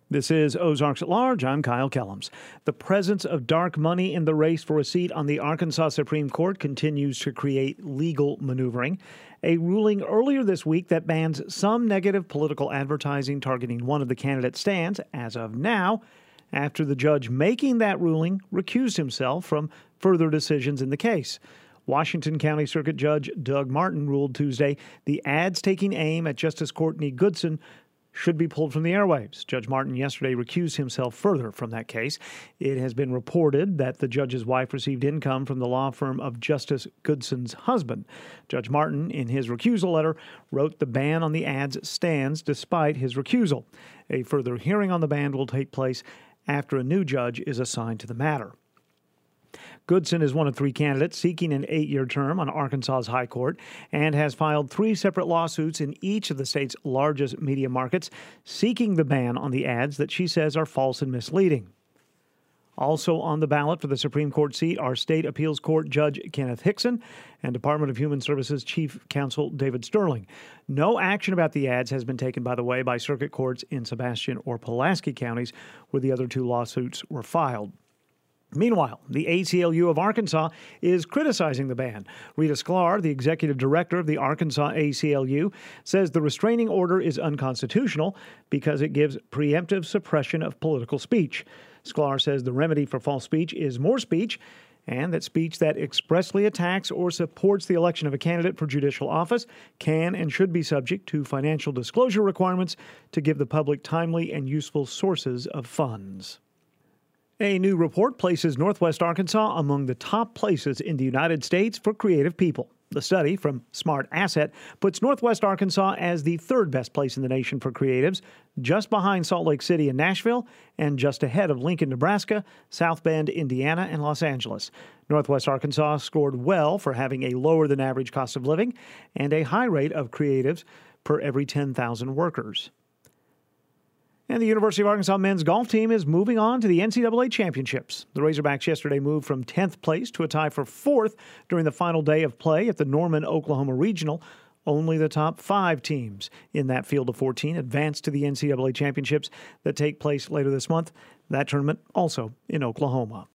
This is Ozarks at Large. I'm Kyle Kellums. The presence of dark money in the race for a seat on the Arkansas Supreme Court continues to create legal maneuvering. A ruling earlier this week that bans some negative political advertising targeting one of the candidates stands, as of now, after the judge making that ruling recused himself from further decisions in the case. Washington County Circuit Judge Doug Martin ruled Tuesday the ads taking aim at Justice Courtney Goodson should be pulled from the airwaves. Judge Martin yesterday recused himself further from that case. It has been reported that the judge's wife received income from the law firm of Justice Goodson's husband. Judge Martin, in his recusal letter, wrote the ban on the ads stands despite his recusal. A further hearing on the ban will take place after a new judge is assigned to the matter. Goodson is one of three candidates seeking an 8-year term on Arkansas's high court and has filed 3 separate lawsuits in each of the state's largest media markets seeking the ban on the ads that she says are false and misleading. Also on the ballot for the Supreme Court seat are State Appeals Court Judge Kenneth Hickson and Department of Human Services Chief Counsel David Sterling. No action about the ads has been taken, by the way, by circuit courts in Sebastian or Pulaski counties, where the other 2 lawsuits were filed. Meanwhile, the ACLU of Arkansas is criticizing the ban. Rita Sklar, the executive director of the Arkansas ACLU, says the restraining order is unconstitutional because it gives preemptive suppression of political speech. Sklar says the remedy for false speech is more speech, and that speech that expressly attacks or supports the election of a candidate for judicial office can and should be subject to financial disclosure requirements to give the public timely and useful sources of funds. A new report places Northwest Arkansas among the top places in the United States for creative people. The study from Smart Asset puts Northwest Arkansas as the 3rd best place in the nation for creatives, just behind Salt Lake City and Nashville, and just ahead of Lincoln, Nebraska, South Bend, Indiana, and Los Angeles. Northwest Arkansas scored well for having a lower than average cost of living and a high rate of creatives per every 10,000 workers. And the University of Arkansas men's golf team is moving on to the NCAA championships. The Razorbacks yesterday moved from 10th place to a tie for 4th during the final day of play at the Norman, Oklahoma Regional. Only the top 5 teams in that field of 14 advanced to the NCAA championships that take place later this month. That tournament also in Oklahoma.